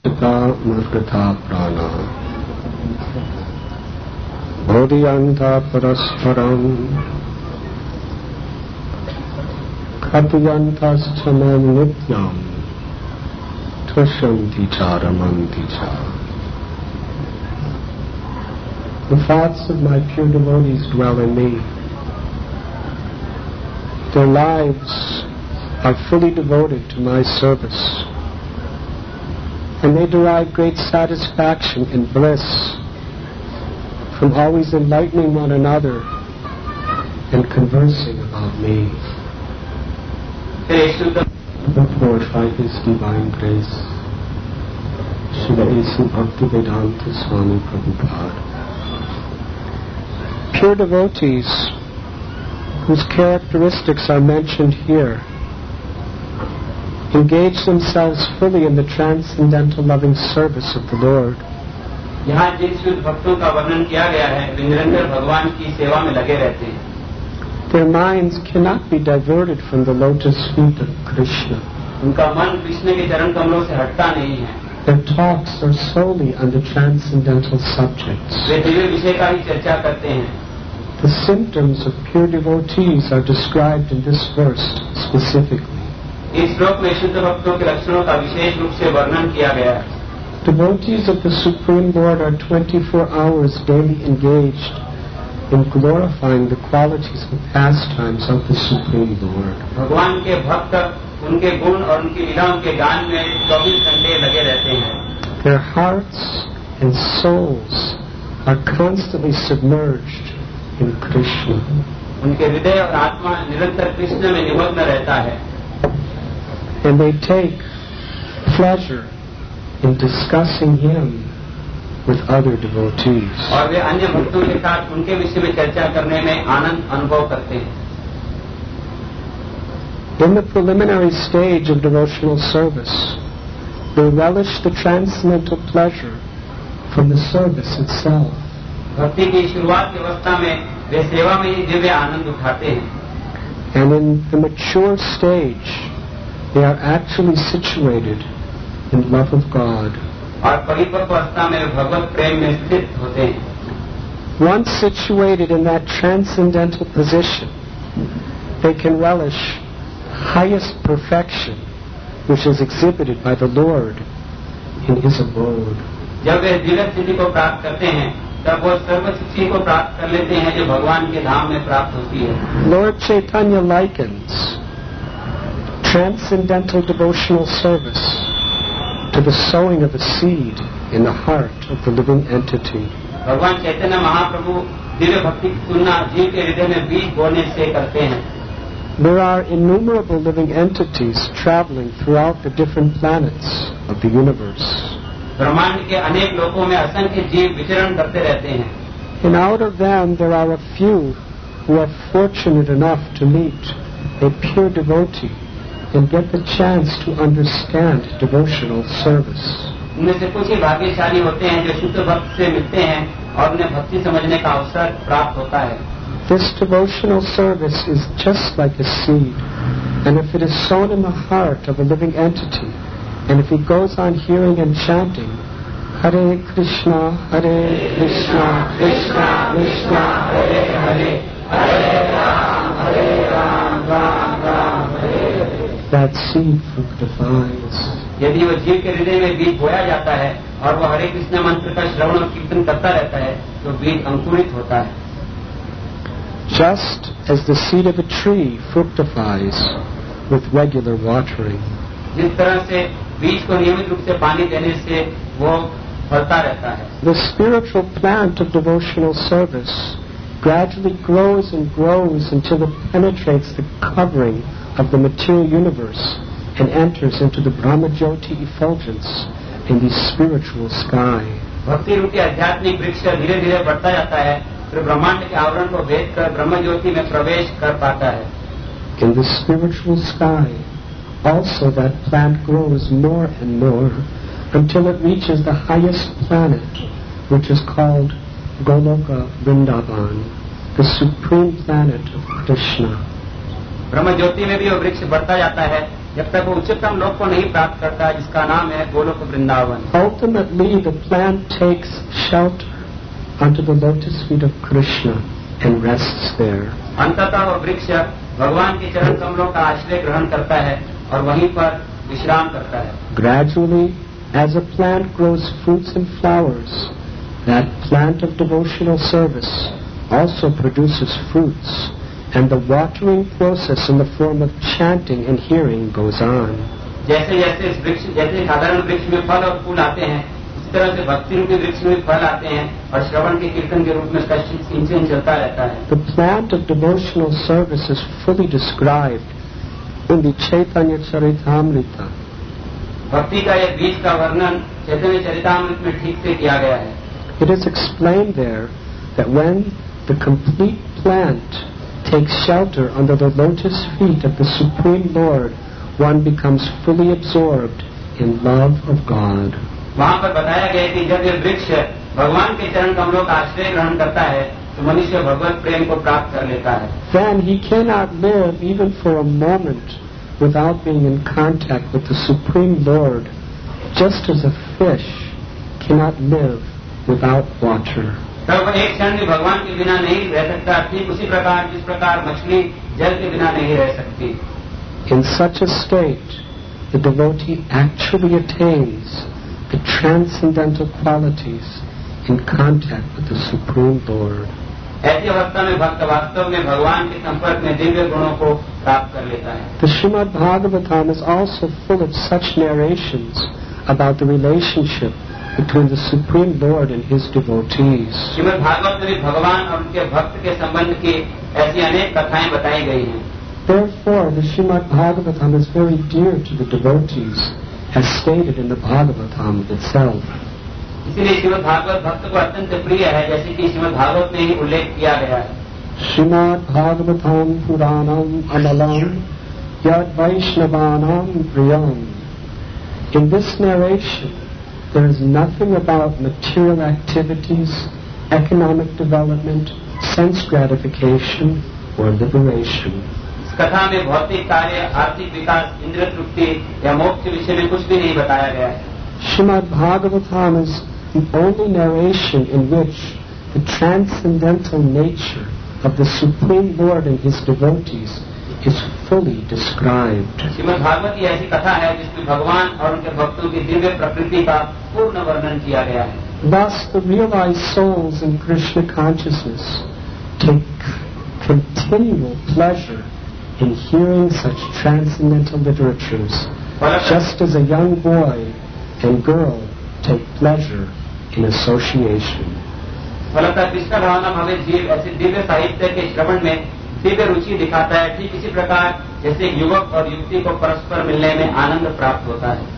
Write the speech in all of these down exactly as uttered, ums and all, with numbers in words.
Murgata prana bodhiyanta parasparam katyantastamam nityam tvashanti charamanti cha. The thoughts of my pure devotees dwell in me. Their lives are fully devoted to my service, and they derive great satisfaction and bliss from always enlightening one another and conversing about me. Therefore, by His divine grace, Srila A C Bhaktivedanta Swami Prabhupada, pure devotees whose characteristics are mentioned here engage themselves fully in the transcendental loving service of the Lord. यहाँ जिन शुद्ध भक्तों का वर्णन किया गया है वे निरंतर भगवान की सेवा में लगे रहते हैं. Their minds cannot be diverted from the lotus feet of Krishna. उनका मन कृष्ण के चरण कमलों से हटता नहीं है. Their talks are solely on the transcendental subjects. वे दिव्य विषय का ही चर्चा करते हैं. The symptoms of pure devotees are described in this verse specifically. इस श्लोक में शुद्ध भक्तों के लक्षणों का विशेष रूप से वर्णन किया गया है. Devotees of the Supreme Lord are twenty-four hours daily engaged in glorifying the qualities and pastimes of the Supreme Lord. भगवान के भक्त उनके गुण और उनकी लीलाओं के गान में चौबीस घंटे लगे रहते हैं. Their hearts and souls are constantly submerged in Krishna. उनके हृदय और आत्मा निरंतर कृष्ण में निमग्न रहता है. And they take pleasure in discussing Him with other devotees. और वे अन्य भक्तों के साथ उनके विषय में चर्चा करने में आनंद अनुभव करते हैं. In the preliminary stage of devotional service, they relish the transcendental pleasure from the service itself. भक्ति की शुरुआत की अवस्था में वे सेवा में ही दिव्य आनंद उठाते हैं. And in the mature stage, they are actually situated in love of God. और परिपक्व अवस्था में भगवत प्रेम में स्थित होते हैं. Once situated in that transcendental position, they can relish highest perfection, which is exhibited by the Lord in His abode. जब वे दिव्य स्थिति को प्राप्त करते हैं, तब वो सर्व सिद्धि को प्राप्त कर लेते हैं जो भगवान के धाम में प्राप्त होती है. Lord Chaitanya likens transcendental devotional service to the sowing of a seed in the heart of the living entity. भगवान चैतन्य महाप्रभु दिव्य भक्ति की तुलना जीव के हृदय में बीज बोने से करते हैं. There are innumerable living entities traveling throughout the different planets of the universe. ब्रह्मांड के अनेक लोकों में असंख्य जीव विचरण करते रहते हैं. And out of them there are a few who are fortunate enough to meet a pure devotee and get the chance to understand devotional service. उनमें से कुछ ही भाग्यशाली होते हैं जो शुद्ध भक्त से मिलते हैं और उन्हें भक्ति समझने का अवसर प्राप्त होता है. This devotional service is just like a seed, and if it is sown in the heart of a living entity, and if he goes on hearing and chanting, Hare Krishna, Hare Krishna, Krishna Krishna, Hare Hare, Hare Ram, Hare Ram, Ram Ram, Hare Hare, that seed fructifies. यदि वो जीव के हृदय में बीज बोया जाता है और वो हरे कृष्ण मंत्र का श्रवण और कीर्तन करता रहता है तो बीज अंकुरित होता है. Just as the seed of a tree fructifies with regular watering. जिस तरह से बीज को नियमित रूप से पानी देने से वो फलता रहता है. The spiritual plant of devotional service gradually grows and grows until it penetrates the covering of the material universe and enters into the Brahma Jyoti effulgence in the spiritual sky. भक्ति रूपी आध्यात्मिक वृक्ष धीरे धीरे बढ़ता जाता है, फिर ब्रह्मांड के आवरण को भेद कर ब्रह्म ज्योति में प्रवेश कर पाता है. In the spiritual sky, also that plant grows more and more until it reaches the highest planet, which is called Goloka Vrindavan, the supreme planet of Krishna. ब्रह्म ज्योति में भी वो वृक्ष बढ़ता जाता है जब तक वो उच्चतम लोक को नहीं प्राप्त करता जिसका नाम है Golok Vrindavan. Ultimately, the plant takes shelter under the lotus feet of Krishna and rests there. अंततः वो वृक्ष भगवान के चरण कमलों का आश्रय ग्रहण करता है और वहीं पर विश्राम करता है. Gradually, as a plant grows fruits and flowers, that plant of devotional service also produces fruits, and the watering process in the form of chanting and hearing goes on. जैसे जैसे इस वृक्ष जैसे साधारण वृक्ष में फल और फूल आते हैं, इसी तरह से भक्ति रूपी वृक्ष में फल आते हैं और श्रवण के कीर्तन के रूप में इसका सिंचन चलता रहता है. The plant of devotional service is fully described in the Chaitanya Charitamrita. भक्ति का यह बीज का वर्णन चैतन्य चरितामृत में ठीक से किया गया है. It is explained there that when the complete plant takes shelter under the lotus feet of the Supreme Lord, one becomes fully absorbed in love of God. वहाँ पर बताया गया कि जब यह वृक्ष भगवान के चरण कमलों का आश्रय ग्रहण करता है तो मनुष्य भगवत प्रेम को प्राप्त कर लेता है. Then he cannot live even for a moment without being in contact with the Supreme Lord, just as a fish cannot live without water. तब एक क्षण भी भगवान के बिना नहीं रह सकता, ठीक उसी प्रकार जिस प्रकार मछली जल के बिना नहीं रह सकती. In such a state, the devotee actually attains the transcendental qualities in contact with the Supreme Lord. ऐसी अवस्था में भक्त वास्तव में भगवान के संपर्क में दिव्य गुणों को प्राप्त कर लेता है. The Srimad Bhagavatam is also full of such narrations about the relationship between the Supreme Lord and His devotees. Shrimad Bhagavat में भगवान और उनके भक्त के संबंध की ऐसी अनेक कथाएं बताई गई हैं. Therefore, the Srimad Bhagavatam is very dear to the devotees, as stated in the Bhagavatam itself. इसीलिए श्रीमद् भागवत भक्त को अत्यंत प्रिय है, जैसे कि श्रीमद् भागवत में ही उल्लेख किया गया है. Srimad Bhagavatam Puranam Amalam Yad Vaishnavanam Priyam. In this narration, there is nothing about material activities, economic development, sense gratification, or liberation. इस कथा में भौतिक कार्य, आर्थिक विकास, इंद्रिय तृप्ति या मोक्ष के विषय में कुछ भी नहीं बताया गया है. Srimad Bhagavatam is the only narration in which the transcendental nature of the Supreme Lord and His devotees is fully described. Shrimad Bhagavat की ऐसी कथा है जिसमें भगवान और उनके भक्तों की दिव्य प्रकृति का पूर्ण वर्णन किया गया है. Thus, the realized souls in Krishna consciousness take continual pleasure in hearing such transcendental literatures, just as a young boy and girl take pleasure in association. फलतः कृष्ण भावना भावे जीव ऐसे दिव्य साहित्य के श्रवण में दिव्य रुचि दिखाता है, ठीक इसी प्रकार जैसे युवक और युवती को परस्पर मिलने में आनंद प्राप्त होता है.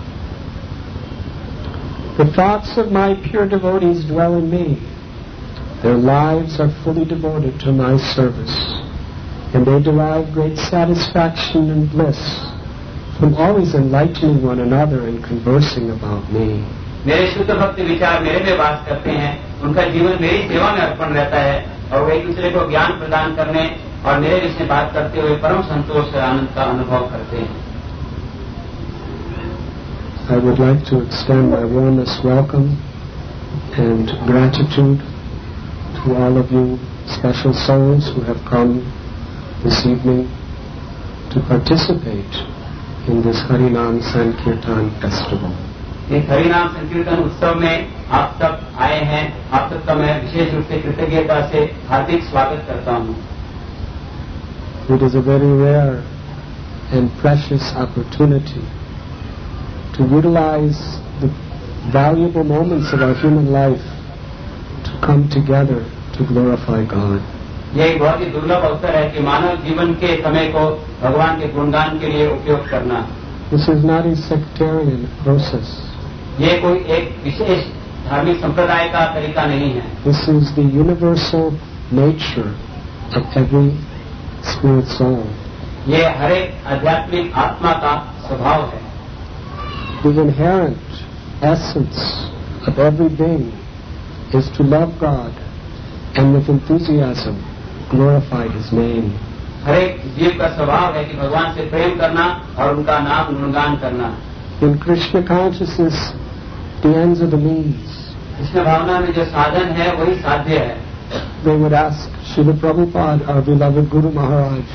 The thoughts of my pure devotees dwell in me. Their lives are fully devoted to my service, and they derive great satisfaction and bliss from always enlightening one another and conversing about me. मेरे शुद्ध भक्त विचार मेरे में वास करते हैं, उनका जीवन मेरी सेवा में अर्पण रहता है और वे एक दूसरे को ज्ञान प्रदान करने और मेरे विषय बात करते हुए परम संतोष और आनंद का अनुभव करते हैं. I would like to extend my warmest welcome and gratitude to all of you special souls who have come this evening to participate in this Harinam Sankirtan festival. इस हरिनाम संकीर्तन उत्सव में आप सब आए हैं. आप सबका मैं विशेष रूप से कृतज्ञता से हार्दिक स्वागत करता हूँ. It is a very rare and precious opportunity to utilize the valuable moments of our human life to come together to glorify God. यह एक बहुत ही दुर्लभ अवसर है कि मानव जीवन के समय को भगवान के गुणगान के लिए उपयोग करना. This is not a sectarian process. ये कोई एक विशेष धार्मिक संप्रदाय का तरीका नहीं है. This is the universal nature of every spirit soul. ये हर एक आध्यात्मिक आत्मा का स्वभाव है. The inherent essence of every being is to love God and with enthusiasm glorify His name. हर एक जीव का स्वभाव है कि भगवान से प्रेम करना और उनका नाम गुणगान करना। In Krishna consciousness, the ends are the means. Krishna भावना में जो साधन है वही साध्य है। They would ask Srila Prabhupada, our beloved Guru Maharaj,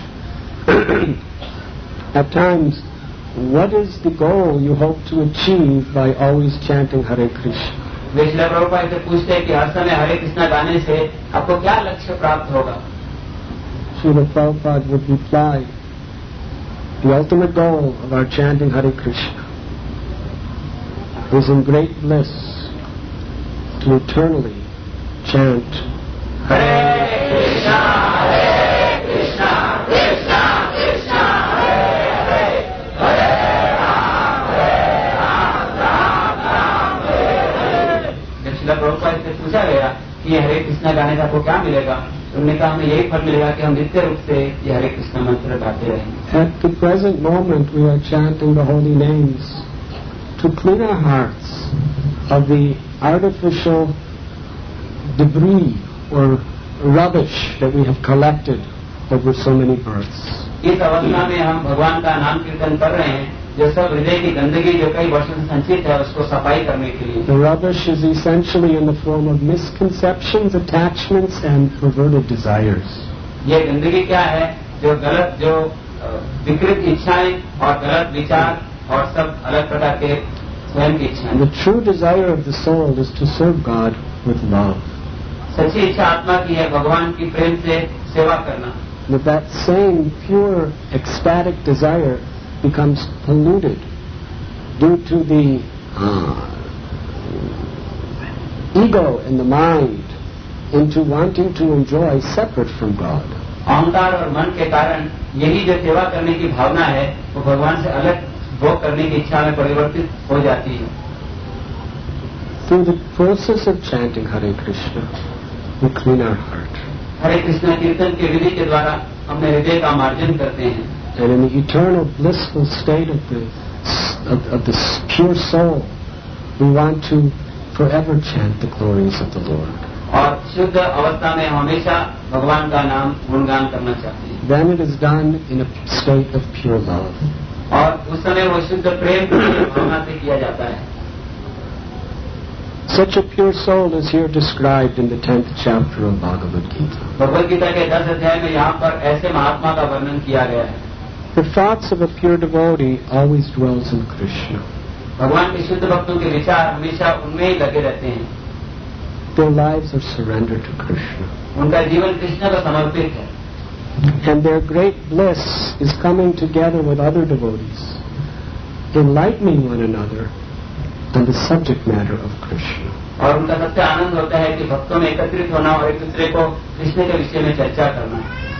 at times, what is the goal you hope to achieve by always chanting Hare Krishna? वे श्रील प्रभुपाद से पूछते हैं कि हर समय हरे कृष्णा गाने से आपको क्या लक्ष्य प्राप्त होगा? Srila Prabhupada would reply, the ultimate goal of our chanting Hare Krishna is in great bliss to eternally chant Hare Krishna, Hare Krishna, Krishna Krishna, Hare Hare, Hare Ram, Hare Ram, Ram Ram, Hare Hare। जब श्रील प्रभुपाद से पूछा गया कि हरे कृष्णा गाने का आपको क्या मिलेगा, उन्होंने कहा हमें यही फल मिलेगा कि हम नित्य रूप से ये हरे कृष्ण मंत्र गाते रहेंगे। At the present moment we are chanting the holy names to clean our hearts of the artificial debris or rubbish that we have collected over so many births. इस अवस्था में हम भगवान का नाम कीर्तन कर रहे हैं, जो सब हृदय की गंदगी जो कई वर्षों से संचित है उसको सफाई करने के लिए। The rubbish is essentially in the form of misconceptions, attachments and perverted desires. ये गंदगी क्या है? जो गलत जो विकृत इच्छाएं और गलत विचार और सब अलग प्रकार के स्वयं की इच्छाएं। The true desire of the soul is to serve God with love. सच्ची इच्छा आत्मा की है भगवान की प्रेम से सेवा करना। But that same pure ecstatic desire becomes polluted due to the uh, ego in the mind into wanting to enjoy separate from God. अहंकार और मन के कारण यही जो सेवा करने की भावना है वो भगवान से अलग भोग करने की इच्छा में परिवर्तित हो जाती है। Through the process of chanting Hare Krishna, we clean our heart. हरे कृष्ण कीर्तन की विधि के द्वारा अपने हृदय का मार्जन करते हैं। And in the eternal blissful state of the of, of the pure soul, we want to forever chant the glories of the Lord. और शुद्ध अवस्था में हमेशा भगवान का नाम गुणगान करना चाहते हैं। Then it is done in a state of pure love. और उस समय वो शुद्ध प्रेम की भावना से किया जाता है। Such a pure soul is here described in the tenth chapter of Bhagavad Gita. Bhagavad Gita के दस अध्याय में यहाँ पर ऐसे महात्मा का वर्णन किया गया है। The thoughts of a pure devotee always dwells in Krishna. भगवान के शुद्ध भक्तों के विचार हमेशा उनमें ही लगे रहते हैं। Their lives are surrendered to Krishna. उनका जीवन कृष्ण को समर्पित है। And their great bliss is coming together with other devotees, enlightening one another on the subject matter of Krishna. और उनका सबसे आनंद होता है कि भक्तों में एकत्रित होना और एक दूसरे को कृष्ण के विषय में चर्चा करना।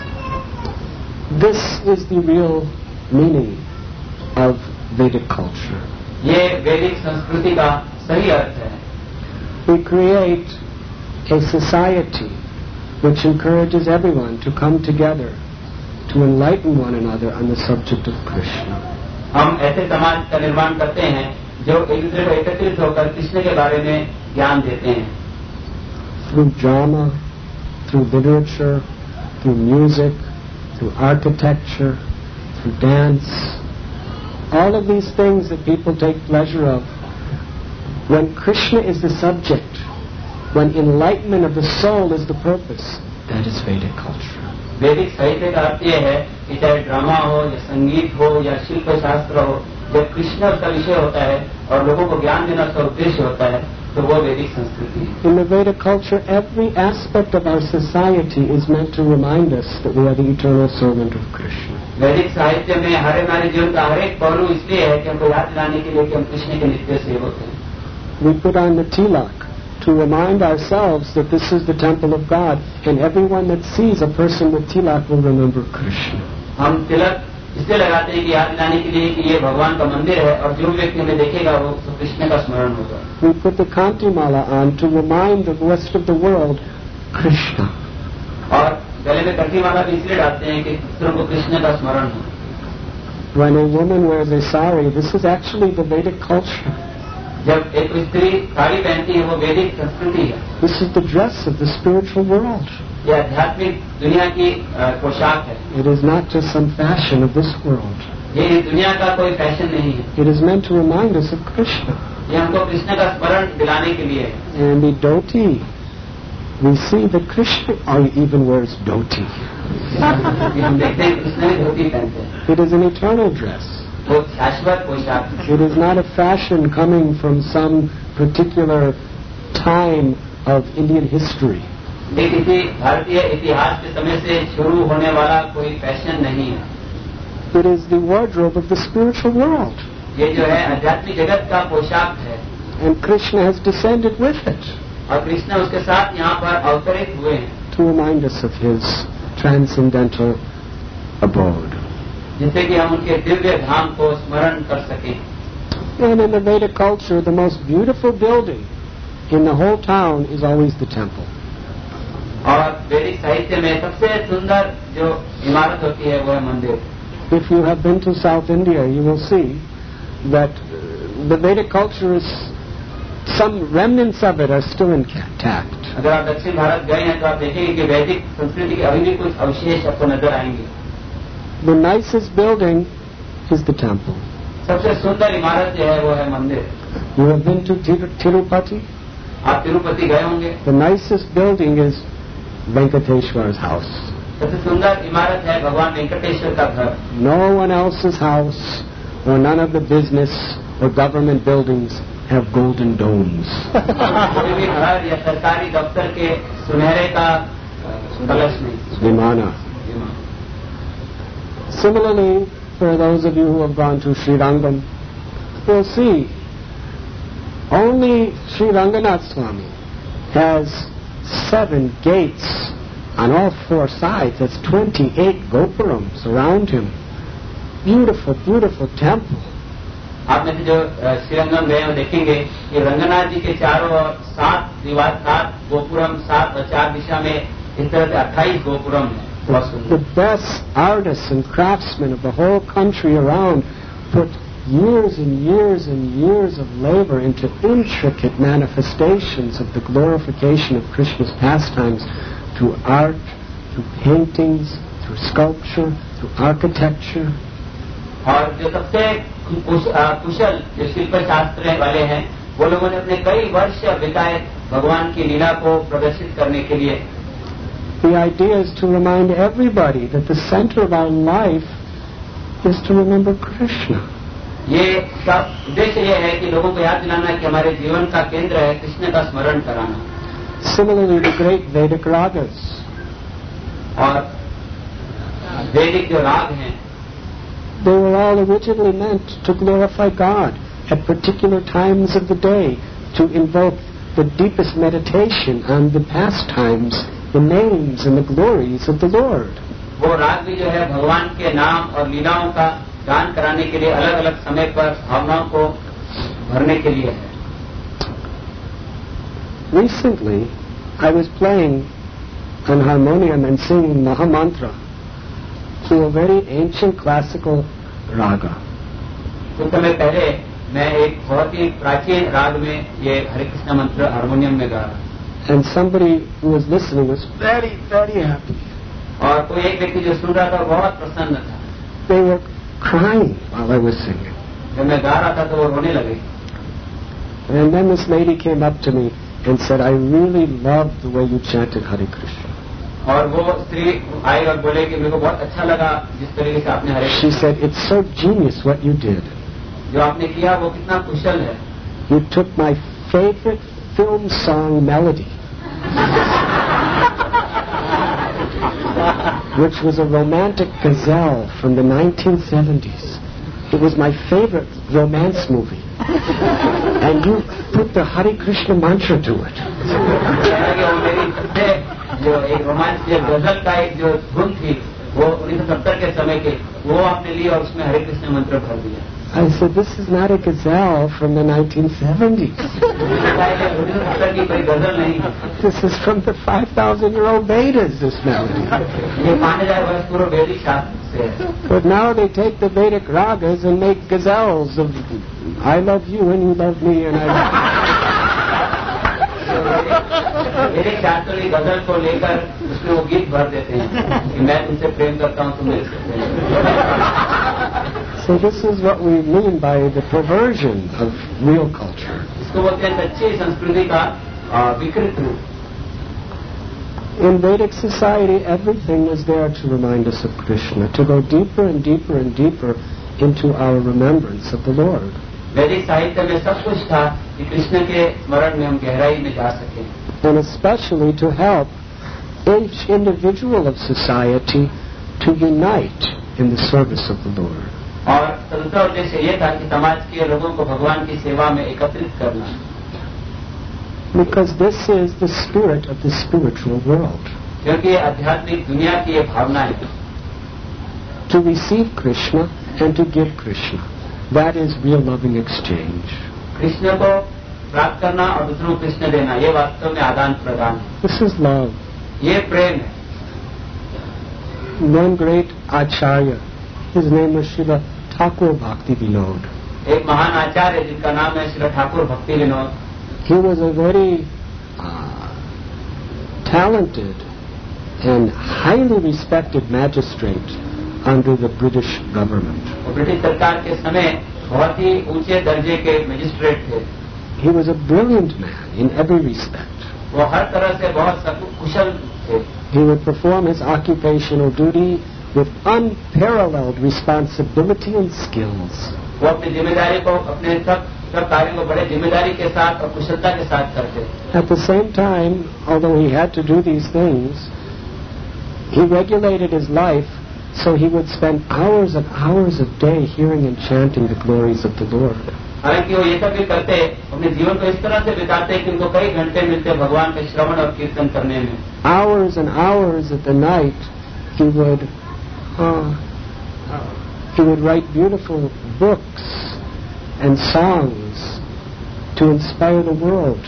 This is the real meaning of Vedic culture. ये वैदिक संस्कृति का सही अर्थ है। We create a society which encourages everyone to come together to enlighten one another on the subject of Krishna. हम ऐसे समाज का निर्माण करते हैं जो एक दूसरे को एकत्रित होकर कृष्ण के बारे में ज्ञान देते हैं। Through drama, through literature, through music, through architecture, through dance, all of these things that people take pleasure of, when Krishna is the subject, when enlightenment of the soul is the purpose, that is Vedic culture. वैदिक साहित्य का अर्थ यह है कि चाहे drama हो या संगीत हो या शिल्प शास्त्र हो, जब कृष्ण उसका विषय होता है और लोगों को ज्ञान देना उसका उद्देश्य होता है तो वो वैदिक संस्कृति है। In the Vedic culture, every aspect of our society is meant to remind us that we are the eternal servant of Krishna. वैदिक साहित्य में हर हमारे जीवन का हर एक पहलू इसलिए है कि हमको याद दिलाने के लिए कि हम कृष्ण के नित्य सेवक हैं। We put on the tilak to remind ourselves that this is the temple of God, and everyone that sees a person with tilak will remember Krishna. हम तिलक इसलिए लगाते हैं कि याद दिलाने के लिए कि ये भगवान का मंदिर है और जो व्यक्ति हमें देखेगा वो तो कृष्ण का स्मरण होगा। We put the Kanti Mala on to remind the rest of the world Krishna. और गले में कंठी माला भी इसलिए डालते हैं कि दूसरों को कृष्ण का स्मरण हो। When a woman wears a sari, this is actually the Vedic culture. जब एक स्त्री साड़ी पहनती है वो वैदिक संस्कृति है। This is the dress of the spiritual world. ये आध्यात्मिक दुनिया की अ, पोशाक है. It is not just some fashion of this world. ये दुनिया का कोई फैशन नहीं है. It is meant to remind us of Krishna. ये हमको कृष्ण का स्मरण दिलाने के लिए है. And the dhoti, we see that Krishna or even wears dhoti. हम देखते हैं कृष्ण भी धोती पहनते हैं. It is an eternal dress. वो शाश्वत पोशाक है. It is not a fashion coming from some particular time of Indian history. ये किसी भारतीय इतिहास के समय से शुरू होने वाला कोई फैशन नहीं है. It is the wardrobe of the spiritual world. ये जो है आध्यात्मिक जगत का पोशाक है. And Krishna has descended with it. और कृष्ण उसके साथ यहाँ पर अवतरित हुए हैं. To remind us of his transcendental abode. जिससे कि हम उनके दिव्य धाम को स्मरण कर सकें. And in the Vedic culture, the most beautiful building in the whole town is always the temple. और वैदिक साहित्य में सबसे सुंदर जो इमारत होती है वो है मंदिर. If you have been to South India, you will see that the Vedic culture is, some remnants of it are still intact. अगर आप दक्षिण भारत गए हैं तो आप देखेंगे कि वैदिक संस्कृति के अभी भी कुछ अवशेष आपको नजर आएंगे. The nicest building is the temple. सबसे सुंदर इमारत जो है वो है मंदिर. You have been to Tir- Tirupati? आप तिरुपति गए होंगे. The nicest building is Venkateshwar's house. सबसे सुंदर इमारत है भगवान वेंकटेश्वर का घर. No one else's house or none of the business or government buildings have golden domes. कोई भी घर या सरकारी दफ्तर के सुनहरे का कलश नहीं. Vimana. Similarly, for those of you who have gone to Sri Rangam, you'll see only Sri Ranganath Swami has seven gates on all four sides. That's twenty-eight gopurams around him. Beautiful, beautiful temple. आप में से जो श्रीरंगम गए हैं देखेंगे कि रंगनाथ जी के चारों ओर सात दीवार, सात गोपुरम, सात और चार दिशा में इस तरह से अट्ठाईस गोपुरम है. The best artists and craftsmen of the whole country around put years and years and years of labor into intricate manifestations of the glorification of Krishna's pastimes through art, through paintings, through sculpture, through architecture. और जो सबसे कुशल जो शिल्प शास्त्र वाले हैं वो लोगों ने अपने कई वर्ष बिताए भगवान की लीला को प्रदर्शित करने के लिए. The idea is to remind everybody that the center of our life is to remember Krishna. ये सब उद्देश्य ये है कि लोगों को याद दिलाना कि हमारे जीवन का केंद्र है कृष्ण का स्मरण कराना. Similarly, the great Vedic ragas. और वैदिक जो राग हैं they were all originally meant to glorify God at particular times of the day, to invoke the deepest meditation on the pastimes, the names and the glories of the Lord. वो राग भी जो है भगवान के नाम और लीलाओं का गान कराने के लिए अलग अलग समय पर भावनाओं को भरने के लिए है. Recently, I was playing on harmonium and singing Mahamantra to a very ancient classical raga. कुछ समय पहले मैं एक बहुत ही प्राचीन राग में ये हरे कृष्ण मंत्र हारमोनियम में गा रहा. And somebody who was listening was very, very happy. और कोई एक व्यक्ति जो सुन रहा था बहुत प्रसन्न था. They were crying while I was singing. जब मैं गा रहा था तो वो रोने लगे. And then this lady came up to me and said, I really loved the way you chanted Hare Krishna. और वो स्त्री आई और बोले कि मेरे को बहुत अच्छा लगा जिस तरीके से आपने हरे. She said, it's so genius what you did. जो आपने किया वो कितना कुशल है. You took my favorite film song melody, which was a romantic gazelle from the nineteen seventies. It was my favorite romance movie. And you put the Hare Krishna mantra to it. जो एक romance जो गजल का एक जो धुन थी वो उन्नीस सौ सत्तर के समय के वो आपने ली और उसमें हरे कृष्ण मंत्र भर दिया. I said, this is not a gazelle from the nineteen seventies. This is from the five thousand year old Vedas, this melody. But now they take the Vedic ragas and make gazelles of I love you and you love me and I मेरे शास्त्रों की गजल को लेकर उसमें वो गीत भर देते हैं कि मैं तुमसे प्रेम करता हूँ, तुम मेरे से प्रेम। So this is what we mean by the perversion of real culture. इसको बोलते हैं सच्ची संस्कृति का विकृत रूप. In Vedic society, everything was there to remind us of Krishna, to go deeper and deeper and deeper into our remembrance of the Lord. वैदिक साहित्य में सब कुछ था कि कृष्ण के स्मरण में हम गहराई में जा सकें. And especially to help each individual of society to unite in the service of the Lord. और दूसरा उद्देश्य ये था कि समाज के लोगों को भगवान की सेवा में एकत्रित करना. Because this is the spirit of the spiritual world. क्योंकि आध्यात्मिक दुनिया की ये भावना है. To receive Krishna and to give Krishna. That is real loving exchange. Krishna को प्राप्त करना और दूसरों को कृष्ण देना, ये वास्तव में आदान प्रदान है. This is love. ये प्रेम है. One great acharya, his name was Srila Thakur Bhakti Vinod. एक महान आचार्य जिनका नाम है Shri Thakur Bhakti Vinod. He was a very uh, talented and highly respected magistrate under the British government. British सरकार के समय बहुत ही ऊंचे दर्जे के मजिस्ट्रेट थे. He was a brilliant man in every respect. वो हर तरह से बहुत कुशल थे. He would perform his occupational duty with unparalleled responsibility and skills. वो अपनी जिम्मेदारी को अपने सब सब कार्यों को बड़े जिम्मेदारी के साथ और कुशलता के साथ करते. At the same time, although he had to do these things, he regulated his life so he would spend hours and hours a day hearing and chanting the glories of the Lord. हालांकि वो ये सब भी करते, अपने जीवन को इस तरह से बिताते कि उनको कई घंटे मिलते भगवान के श्रवण और कीर्तन करने में. Hours and hours at the night, he would uh, he would write beautiful books and songs to inspire the world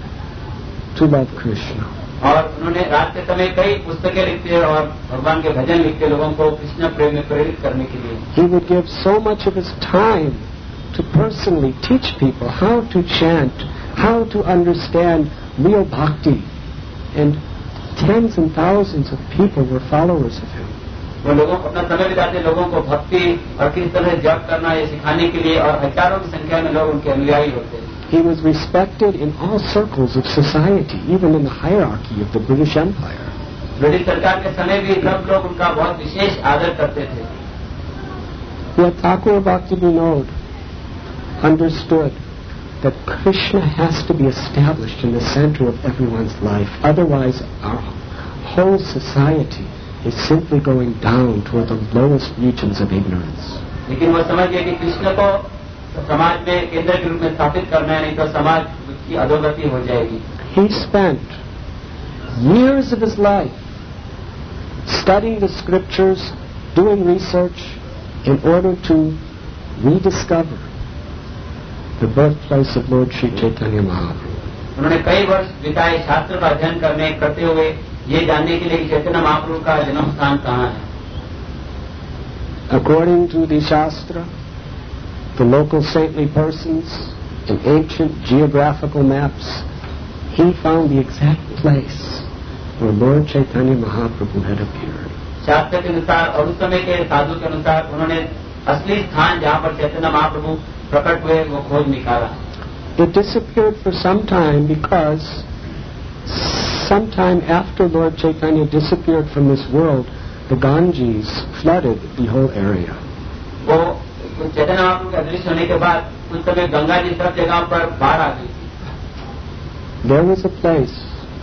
to love Krishna. और उन्होंने रात के समय कई पुस्तकें लिखते और भगवान के भजन लिखते लोगों को कृष्ण प्रेम में प्रेरित करने के लिए. He would give so much of his time to personally teach people how to chant, how to understand real bhakti, and tens and thousands of people were followers of him. वो लोगों को अपना समय बिताते लोगों को भक्ति और किस तरह जप करना ये सिखाने के लिए और हजारों की संख्या में लोग उनके अनुयायी होते. He was respected in all circles of society, even in the hierarchy of the British Empire. British सरकार के समय भी सब लोग उनका बहुत विशेष आदर करते थे. Yet Thakur Bhakti Vinod understood that Krishna has to be established in the center of everyone's life. Otherwise, our whole society is simply going down toward the lowest regions of ignorance. लेकिन वो समझ गए कि कृष्ण को समाज में केंद्र के रूप में स्थापित करना है, नहीं तो समाज की अधोगति हो जाएगी. He spent years of his life studying the scriptures, doing research in order to rediscover the birthplace of Lord Sri Chaitanya Mahaprabhu. उन्होंने कई वर्ष बिताए शास्त्र का अध्ययन करने करते हुए ये जानने के लिए कि चैतन्य महाप्रभु का जन्म स्थान कहाँ है. According to the Shastra, the local saintly persons, and ancient geographical maps, he found the exact place where Lord Chaitanya Mahaprabhu had appeared. शास्त्र के अनुसार और उस समय के साधु के अनुसार उन्होंने असली स्थान जहाँ पर चैतन्य महाप्रभु प्रकट हुए वो खोज निकाला. It disappeared for some time because sometime after Lord Chaitanya disappeared from this world, the Ganges flooded the whole area. वो चैतन्य महाप्रभु के अदृश्य होने के बाद उस समय गंगा जी सब जगह पर बाढ़ आ गई थी. There was a place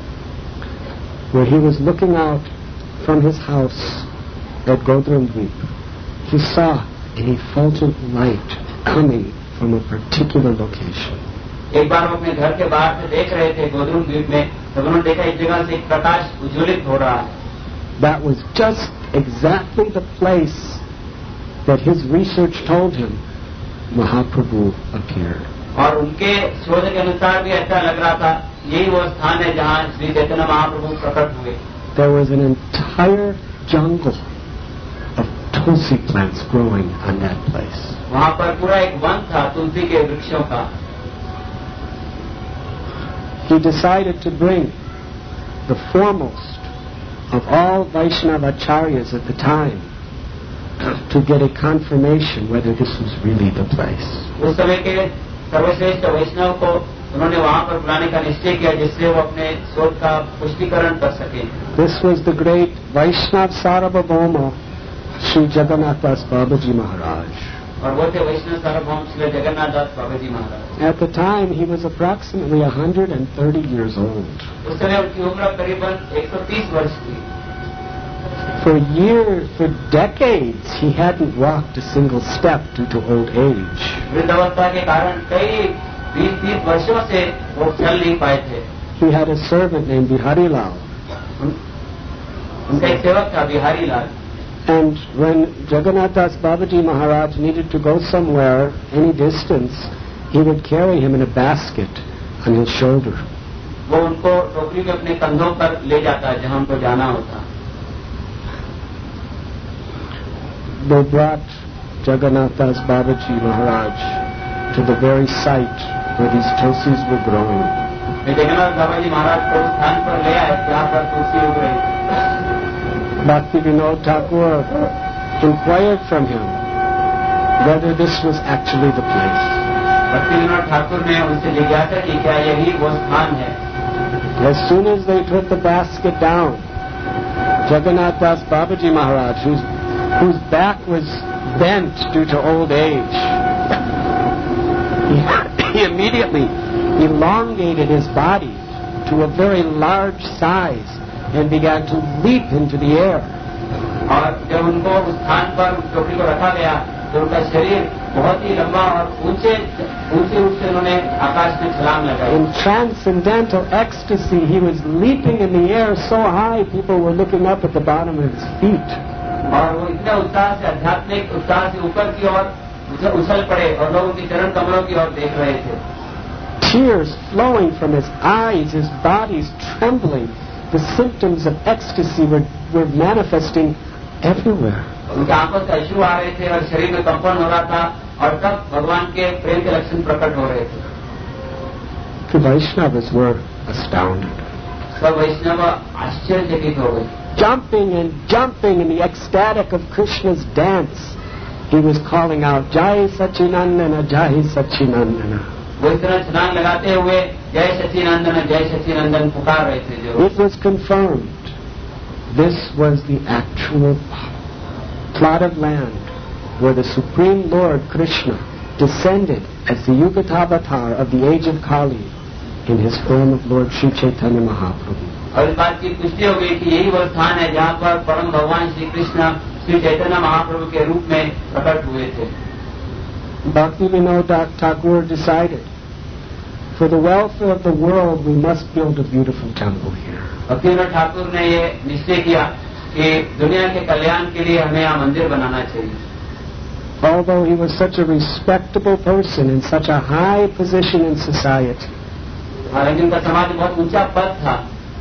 where he was looking out from his house at Godrundweep. He saw an effulgent light coming from a particular location. एक बार वो अपने घर के बाहर से देख रहे थे गोद्रुम द्वीप में, तब उन्होंने देखा इस जगह से एक प्रकाश उज्ज्वलित हो रहा है. That was just exactly the place that his research told him Mahaprabhu appeared. और उनके शोध के अनुसार भी ऐसा लग रहा था यही वो स्थान है जहाँ श्री चैतन्य महाप्रभु प्रकट हुए. There was an entire jungle of tulsi plants growing on that place. वहाँ पर पूरा एक वन था तुलसी के वृक्षों का. He decided to bring the foremost of all Vaishnava acharyas at the time to get a confirmation whether this was really the place. उस समय के सर्वश्रेष्ठ वैष्णव को उन्होंने वहां पर बुलाने का निश्चय किया जिससे वो अपने शोध का पुष्टिकरण कर सके. This was the great Vaishnav Sarvabhauma Sri Jagannath Das Babaji Maharaj. और वो थे वैष्णव सार्वभौम श्री जगन्नाथ दास बाबाजी महाराज. At the time, he was approximately one hundred thirty years old. उस समय उनकी उम्र करीबन एक सौ तीस वर्ष थी. For years, for decades, he hadn't walked a single step due to old age. वृद्धावस्था के कारण कई बीस तीस वर्षों से वो चल नहीं पाए थे. He had a servant named Bihari Lal. उनका एक सेवक था बिहारी लाल. And when Jagannath Das Babaji Maharaj needed to go somewhere, any distance, he would carry him in a basket on his shoulder. वो उनको टोकरी में अपने कंधों पर ले जाता जहां उनको जाना होता. They brought Jagannath Das Babaji Maharaj to the very site where these tulsis were growing. Jagannath बाबाजी महाराज को उस स्थान पर ले आए जहां पर तुलसी उग रही थी. Bhakti Vinod Thakur inquired from him whether this was actually the place. भक्ति विनोद ठाकुर ने उनसे जिज्ञासा की क्या यही वो स्थान है. As soon as they put the basket down, Jagannath Das Babaji Maharaj, whose, whose back was bent due to old age, he, he immediately elongated his body to a very large size and began to leap into the air. और जब उनको उस स्थान पर उस टोकरी को रखा गया तो उनका शरीर बहुत ही लंबा और ऊंचे ऊंचे रूप से उन्होंने आकाश में छलांग लगाई. In transcendental ecstasy, he was leaping in the air so high people were looking up at the bottom of his feet. और वो इतना उत्साह से आध्यात्मिक उत्साह से ऊपर की ओर उछल पड़े और लोग उनके चरण कमलों की ओर देख रहे थे. Tears flowing from his eyes, his body's trembling. The symptoms of ecstasy were, were manifesting everywhere. उनके आंखों से अश्रु आ रहे थे और शरीर में कंपन हो रहा था और तब भगवान के प्रेम के लक्षण प्रकट हो रहे थे. The Vaishnavas were astounded. सब वैष्णव आश्चर्यचकित हो गए. Jumping and jumping in the ecstatic of Krishna's dance, he was calling out, Jai Sachinandana, Jai Sachinandana. वो इस तरह छलांग लगाते हुए जय सच्चिनंदन जय सच्चिनंदन पुकार रहे थे. जो It was confirmed. This was the actual plot of land where the Supreme Lord Krishna descended as the Yugatavatar of the age of Kali in his form of Lord Sri Chaitanya Mahaprabhu. और इस बात की पुष्टि हो गई कि यही वो स्थान है जहाँ पर परम भगवान श्री कृष्ण श्री चैतन्य महाप्रभु के रूप में प्रकट हुए थे. Bhakti Vinod Thakur decided, for the welfare of the world, we must build a beautiful temple here. भक्ति विनोद ठाकुर ने ये निश्चय किया कि दुनिया के कल्याण के लिए हमें यहाँ मंदिर बनाना चाहिए. Although he was such a respectable person in such a high position in society, हालांकि उनका समाज में बहुत ऊंचा पद था.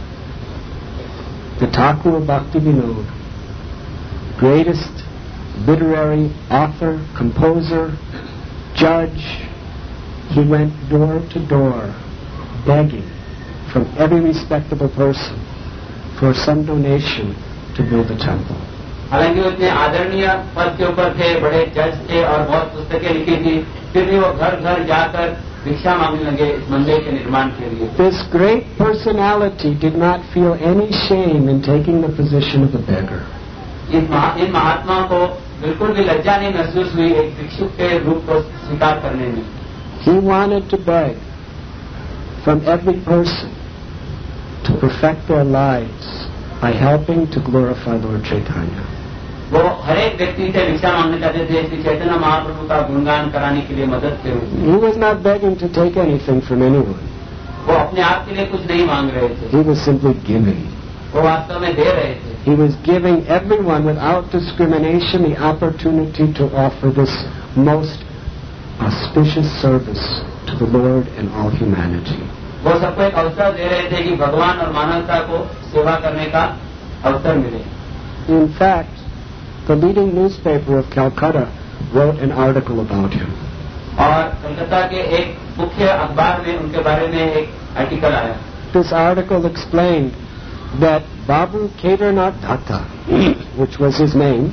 the Thakur of Bhakti Vinod, greatest literary author, composer, judge, he went door to door begging from every respectable person for some donation to build a temple. हालांकि वो इतने आदरणीय पद के ऊपर थे, बड़े जज थे और बहुत पुस्तकें लिखी थी, फिर भी वो घर घर जाकर भिक्षा मांगने लगे इस मंदिर के निर्माण के लिए. This great personality did not feel any shame in taking the position of a beggar. इन महात्माओं को बिल्कुल भी लज्जा नहीं महसूस हुई एक भिक्षुक के रूप को स्वीकार करने में. He wanted to beg from every person to perfect their lives by helping to glorify Lord Chaitanya. वो हर एक व्यक्ति से भिक्षा मांगना चाहते थे श्री चैतन्य महाप्रभु का गुणगान कराने के लिए मदद के रूप में. He was not begging to take anything from anyone. वो अपने आप के लिए कुछ नहीं मांग रहे थे. He was simply giving. वो वास्तव में दे रहे थे. He was giving everyone without discrimination the opportunity to offer this most auspicious service to the Lord and all humanity. वो सबको एक अवसर दे रहे थे कि भगवान और मानवता को सेवा करने का अवसर मिले. In fact, the leading newspaper of Calcutta wrote an article about him. और कलकत्ता के एक मुख्य अखबार में उनके बारे में एक आर्टिकल आया. This article explained that Babu Kedarnath Datta, which was his name,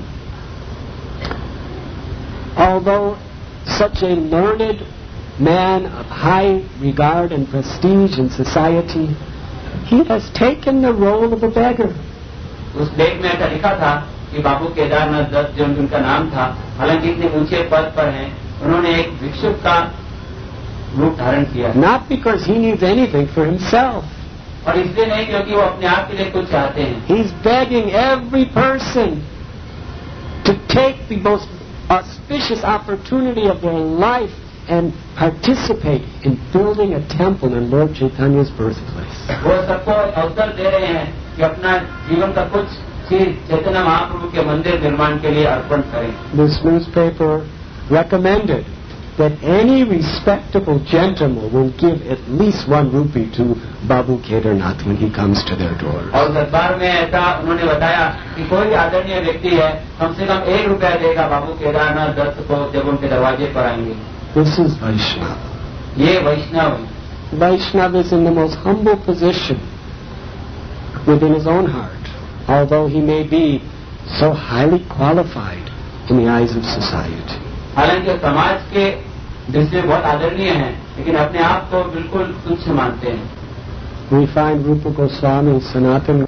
although such a learned man of high regard and prestige in society, he has taken the role of a beggar. उस लेख में ऐसा लिखा था कि बाबू केदारनाथ दत्त जो उनका नाम था, हालांकि इतने ऊंचे पद पर हैं, उन्होंने एक भिक्षुक का रूप धारण किया. Not because he needs anything for himself. और इसलिए नहीं क्योंकि वो अपने आप के लिए कुछ चाहते हैं. He's begging every person to take the most auspicious opportunity of their life and participate in building a temple in Lord Chaitanya's birthplace. वो सबको अवसर दे रहे हैं कि अपना जीवन का कुछ चीज चैतन्य महाप्रभु के मंदिर निर्माण के लिए अर्पण करें. This newspaper recommended that any respectable gentleman will give at least one rupee to Babu Kedarnath when he comes to their doors. और दरबार में ऐसा उन्होंने बताया कि कोई आदरणीय व्यक्ति है कम से कम एक रुपया देगा बाबू केदारनाथ दत्त को जब उनके दरवाजे पर आएंगे. This is Vaishnava. ये वैष्णव है. Vaishnava is in the most humble position within his own heart, although he may be so highly qualified in the eyes of society. हालांकि समाज के दृष्टि बहुत आदरणीय हैं, लेकिन अपने आप को बिल्कुल तुच्छ मानते हैं. We find Rupa Goswami, Sanatana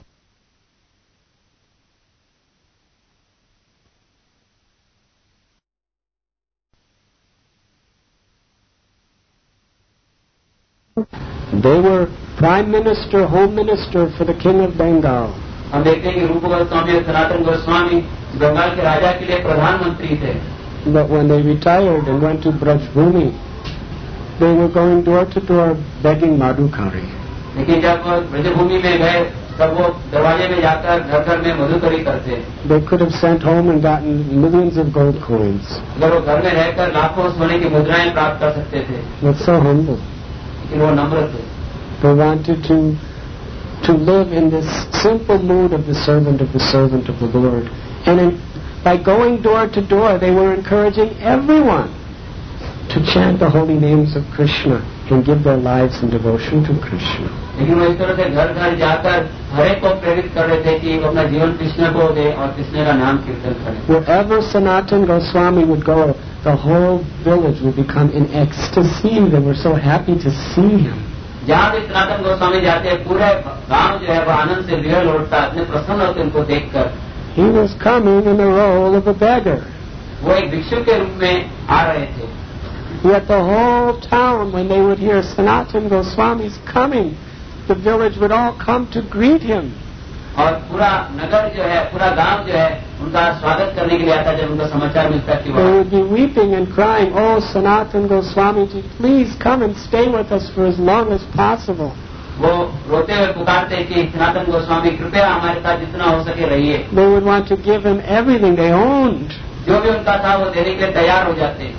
they were prime minister, home minister for the king of Bengal. हम देखते हैं कि रूप गोस्वामी और सनातन गोस्वामी बंगाल के राजा के लिए प्रधानमंत्री थे. But when they retired and went to Brajbhumi, they were going door to door begging Madhukari. लेकिन जब ब्रजभूमि में गए तब वो दरवाजे में जाकर घर घर में मधुकरी करते. They could have sent home and gotten millions of gold coins. अगर वो घर में रहकर लाखों सोने की मुद्राएं प्राप्त कर सकते थे. But so humble. लेकिन वो नम्र थे. They wanted to to live in this simple mood of the servant of the servant of the Lord. And in, by going door to door, they were encouraging everyone to chant the holy names of Krishna and give their lives in devotion to Krishna. लेकिन वो इस तरह से घर घर जाकर हर एक को प्रेरित कर रहे थे कि वो अपना जीवन कृष्ण को दे और कृष्ण का नाम कीर्तन करें. Wherever Sanatana Goswami would go, the whole village would become in ecstasy. They were so happy to see him. जहाँ भी सनातन गोस्वामी जाते हैं पूरे गांव जो है वो आनंद से विहल उठता है, अपने प्रसन्न होते उनको देखकर. He was coming in the role of a beggar. वो एक भिक्षुक के रूप में आ रहे थे. Yet the whole town, when they would hear Sanatana Goswami's coming, the village would all come to greet him. और पूरा नगर जो है, पूरा गांव जो है, उनका स्वागत करने के लिए आता जब उनका समाचार मिलता कि They would be weeping and crying, "Oh, Sanatana Goswami, please come and stay with us for as long as possible." वो रोते हुए पुकारते कि सनातन गोस्वामी कृपया हमारे साथ जितना हो सके रहिए. They would want to give him everything they owned. जो भी उनका था वो देने के लिए तैयार हो जाते.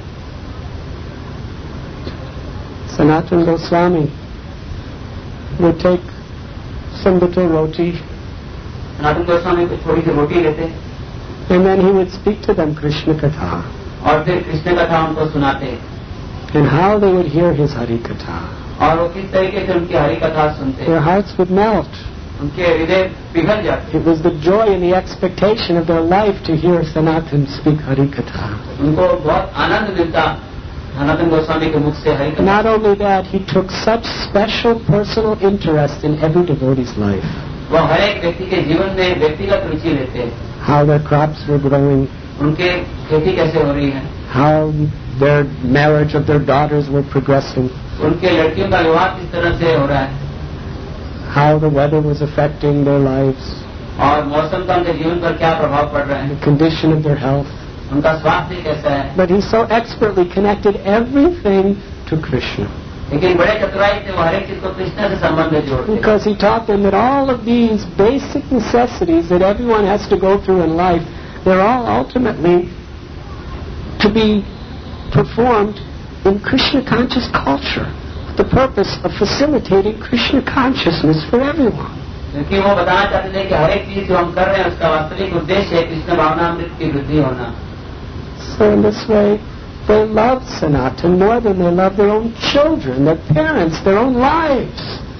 Sanatana Goswami would take some little roti. Sanatan Goswami को थोड़ी सी रोटी लेते and then he would speak to them Krishna Katha. और फिर कृष्ण कथा उनको सुनाते. And how they would hear his Hari Katha. और वो किस तरीके से उनकी हरि कथा सुनते. Their hearts would melt. उनके हृदय पिघल जाते. It was the joy and the expectation of their life to hear Sanatan speak Hari Katha. उनको बहुत आनंद मिलता सनातन गोस्वामी के मुख से हरि कथा. Not only that, he took such special personal interest in every devotee's life. वो हर एक व्यक्ति के जीवन में व्यक्तिगत रुचि लेते हैं. How their crops were growing. उनके खेती कैसे हो रही है. How their marriage of their daughters were progressing. उनके लड़कियों का विवाह किस तरह से हो रहा है. How the weather was affecting their lives. और मौसम का उनके जीवन पर क्या प्रभाव पड़ रहा है. The condition of their health. उनका स्वास्थ्य कैसा है. But he so expertly connected everything to Krishna. लेकिन बड़े चतुराई से वो हर एक चीज को कृष्ण से संबंध जोड़ते. Because he taught them that all of these basic necessities that everyone has to go through in life, they're all ultimately to be performed in Krishna conscious culture, with the purpose of facilitating Krishna consciousness for everyone. क्योंकि वो बताना चाहते थे कि हर एक चीज जो हम कर रहे हैं उसका वास्तविक उद्देश्य है कृष्ण भावनामृत की वृद्धि होना. So in this way, they loved Sanatan more than they loved their own children, their parents, their own lives.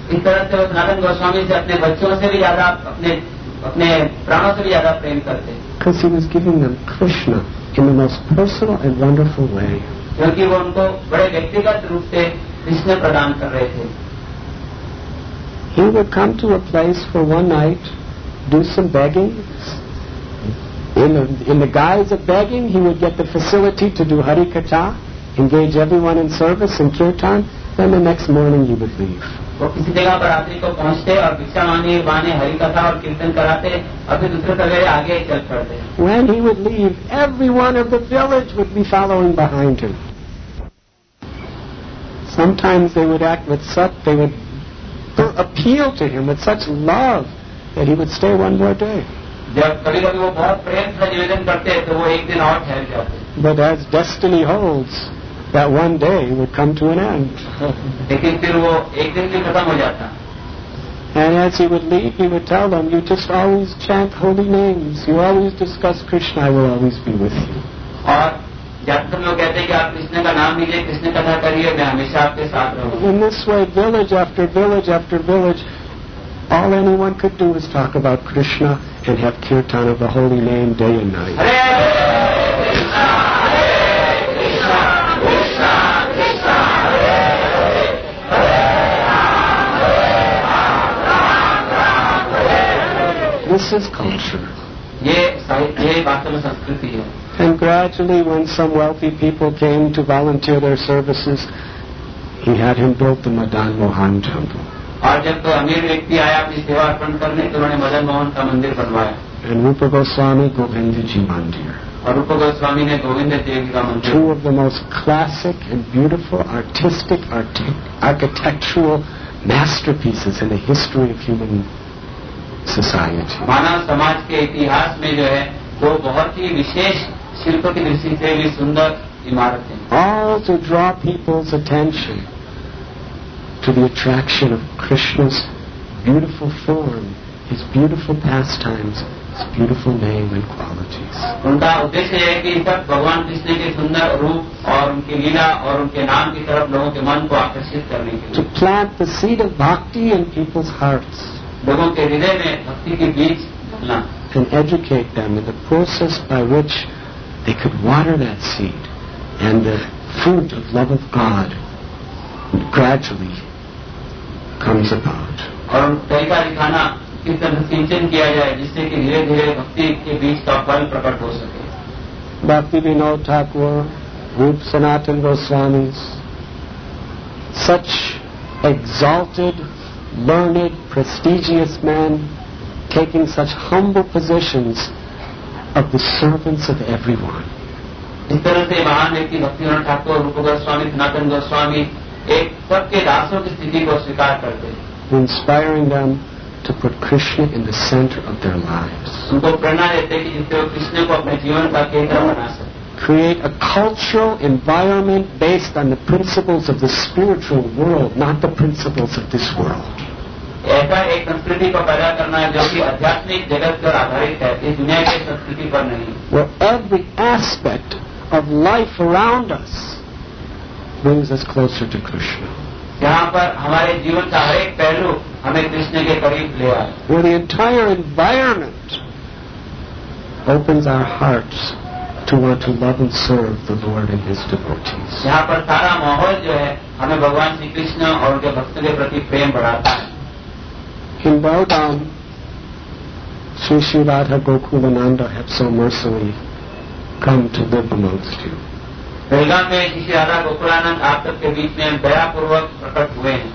इस तरह से वो सनातन गोस्वामी से अपने बच्चों से भी ज्यादा अपने अपने प्राणों से भी ज्यादा प्रेम करते हैं. Because he was giving them Krishna in the most personal and wonderful way. क्योंकि वो उनको बड़े व्यक्तिगत रूप से कृष्ण प्रदान कर रहे थे. He would come to a place for one night, do some begging. In the, in the guise of begging, he would get the facility to do Hari Katha, engage everyone in service and kirtan, then the next morning he would leave. वो किसी जगह पर रात्रि को पहुंचते और भिक्षा मांगे माने हरि कथा और कीर्तन कराते और फिर दूसरे सवेरे आगे चल पड़ते. When he would leave, everyone of the village would be following behind him. Sometimes they would act with such, they would appeal to him with such love that he would stay one more day. जब कभी कभी वो बहुत प्रेम से निवेदन करते तो वो एक दिन और ठहर जाते. But as destiny holds, that one day would come to an end. लेकिन फिर वो एक दिन भी खत्म हो जाता. And as he would leave, he would tell them, you just always chant holy names, you always discuss Krishna, I will always be with you. और जब तुम लोग कहते हैं कि आप कृष्ण का नाम लीजिए, कृष्ण कथा करिए, मैं हमेशा आपके साथ रहूंगा. In this way, village after village after village, all anyone could do was talk about Krishna and have kirtan of the holy name day and night. Hare Krishna, Hare Krishna, Krishna Krishna, Hare Hare, Hare Ram, Ram Ram, Hare Hare. This is culture. ये ये वास्तव में संस्कृति है. And gradually, when some wealthy people came to volunteer their services, he had him build the Madan Mohan temple. और जब तो अमीर व्यक्ति आया अपनी सेवा अर्पण करने तो उन्होंने मदन मोहन का मंदिर बनवाया. And Rupa Goswami Govinda Ji Mandir. और रूप गोस्वामी ने गोविंद जी का मंदिर. Two of the most classic and beautiful artistic art- architectural masterpieces in the history of human society. मानव समाज के इतिहास में जो है वो बहुत ही विशेष शिल्प की दृष्टि से भी सुंदर इमारत है. All to draw people's attention to the attraction of Krishna's beautiful form, his beautiful pastimes, his beautiful name and qualities. उनका उद्देश्य है कि सब भगवान कृष्ण के सुंदर रूप और उनकी लीला और उनके नाम की तरफ लोगों के मन को आकर्षित करने के लिए. To plant the seed of bhakti in people's hearts. लोगों के हृदय में भक्ति के बीज डालना. And educate them in the process by which they could water that seed and the fruit of love of God gradually comes about. और तरीका दिखाना किस तरह सिंचन किया जाए जिससे कि धीरे धीरे भक्ति के बीज का फल प्रकट हो सके. Bhakti Vinod Thakur, Rup Sanatan Goswamis, such exalted, learned, prestigious men taking such humble positions of the servants of everyone. इस तरह से महान व्यक्ति भक्ति विनोद ठाकुर, रूप गोस्वामी, सनातन गोस्वामी एक सबके दासों की स्थिति को स्वीकार करते हैं. Inspiring them to put Krishna in the center of their lives. उनको प्रेरणा देते हैं कि जिससे वो कृष्ण को अपने जीवन का केंद्र बना सके. Create a cultural environment based on the principles of the spiritual world, not the principles of this world. ऐसा एक संस्कृति को पैदा करना है जो कि आध्यात्मिक जगत पर आधारित है, इस दुनिया की संस्कृति पर नहीं. Where every aspect of life around us brings us closer to Krishna. जहाँ पर हमारे जीवन का हर एक पहलू हमें कृष्ण के करीब ले आए. Where the entire environment opens our hearts to want to love and serve the Lord and His devotees. यहाँ पर सारा माहौल जो है हमें भगवान श्री कृष्ण और उनके भक्तों के प्रति प्रेम बढ़ाता है. In Belgaum, Sri Sri Radha Gokulananda have so mercifully come to live amongst you. बेलगाम में श्री राधा गोकुलानंद आप सबके बीच में दयापूर्वक प्रकट हुए हैं.